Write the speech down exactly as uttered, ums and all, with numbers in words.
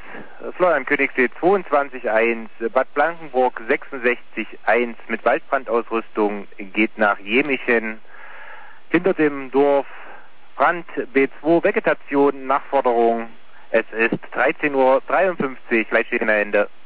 Florian König steht zweiundzwanzig eins, Bad Blankenburg sechsundsechzig eins mit Waldbrandausrüstung geht nach Jemichen. Hinter dem Dorf Brand B zwei, Vegetation, Nachforderung. Es ist dreizehn Uhr dreiundfünfzig, Leitsteg in der Ende.